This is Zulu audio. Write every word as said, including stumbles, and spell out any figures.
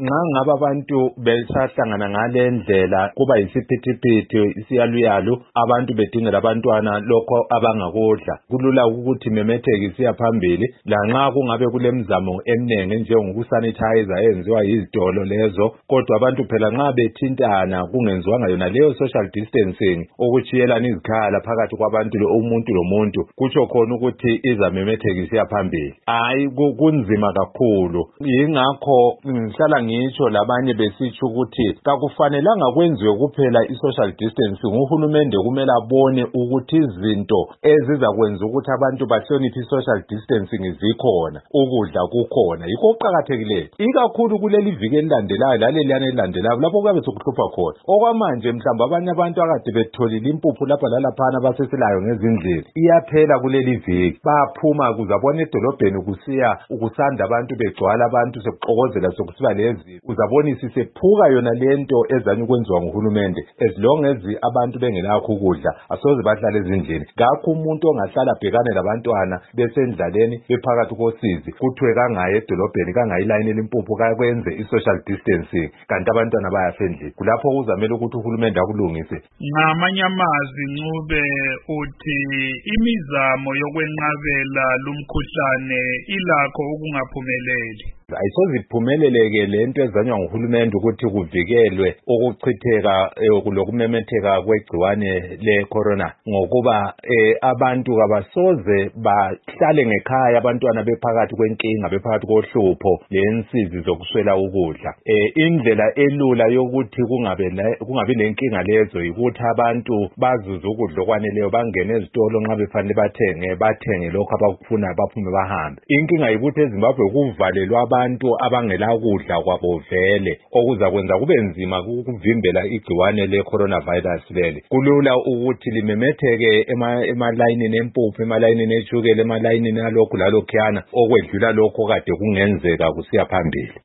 nxa ngaba abantu besahlangana ngale ndlela kuba yisiphithiphithi isiyaluyalu abantu bedingela abantwana lokho abangakudla kulula ukuthi memetheke isiya phambili lanxa kungabe kulemizamo eminengi njengokusanitizer eyenziwa yizitolo lezo kodwa abantu phela nxa bethintana kungenziwanga yona leyo social distancing ukuchiyelana izikhala phakathi kwabantu umuntu lomuntu kutsho khona ukuthi izamemetheka isiya phambili hayi kunzima kakhulu yingakho ngihlala ngitsho labanye besitsho ukuthi kakufanelanga kwenziwe kuphela i-social distancing uhulumende kumele abone ukuthi izinto ezizakwenza ukuthi abantu bahloniphe i-social distancing zikhona ukudla kukhona yikho okuqakathekileyo ikakhulu kuleli viki elilandelayo laleliyana elilandelayo lapho kuyabe sokuhlupha khona okwamanje mhlawumbe abanye abantu akade betholile impuphu lapha lalaphana basesilayo ngezindlela iyaphela kuleli viki baphuma kuzabona edolobheni kusiya ukusanda abantu begcwala abantu sekuxokozela sokusiba lezi uzabona isisephuka yona lento ezanye ukwenziwa nguhulumende as long as abantu bengelakho ukudla asoze bahlale ezindlini ngakho umuntu ongahlala abhekane labantwana besendlaleni bephakathi kosizi kuthiwe kangaye edolobheni kangayilayini elimpuphu kakwenze i-social distancing kanti abantwana bayafendlini kulapho kuzamele ukuthi uhulumende akulungise ngamanye amazwi Ncube uthi imizamo yokwenqabela lumkhuhlane ilakho ukungaphumeleli ayisoze iphumeleleke lento ezanywa nguhulumende ukuthi kuvikelwe ukuchitheka lokumemetheka kwegciwane le-corona ngokuba eh, abantu kabasoze bahlale ngekhaya abantwana bephakathi kwenkinga bephakathi kohlupho lensizi zokuswela ukudla eh, indlela elula yokuthi kungabe kungabi lenkinga lezo ukuthi abantu bazuze ukudla okwaneleyo bangene ezitolo nxa befanele bathenge bathenge lokho abakufuna baphume bahambe inkinga yikuthi eZimbabwe kuvalelwa abantu abangela kudla kwabo vele okuzakwenza kube nzima ukuvimbela igciwane le-coronavirus leli kulula ukuthi limemetheke emalayinini empuphu emalayinini eshukela emalayinini alokhu lalokhuyana okwedlula lokho kade kungenzeka kusiya phambili